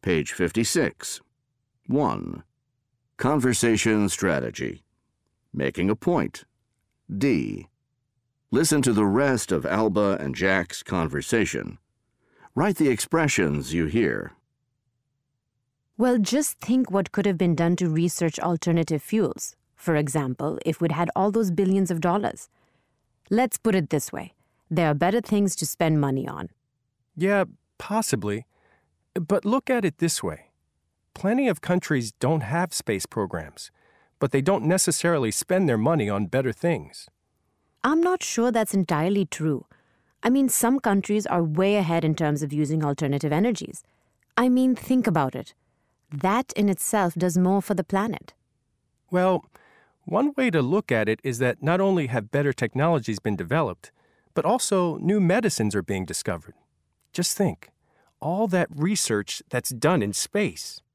Page 56. 1. Conversation strategy. Making a point. D. Listen to the rest of Alba and Jack's conversation. Write the expressions you hear. Well, just think what could have been done to research alternative fuels. For example, if we'd had all those billions of dollars. Let's put it this way. There are better things to spend money on. Yeah, possibly. But look at it this way. Plenty of countries don't have space programs, but they don't necessarily spend their money on better things. I'm not sure that's entirely true. I mean, some countries are way ahead in terms of using alternative energies. I mean, think about it. That in itself does more for the planet. Well, one way to look at it is that not only have better technologies been developed, but also new medicines are being discovered. Just think, all that research that's done in space.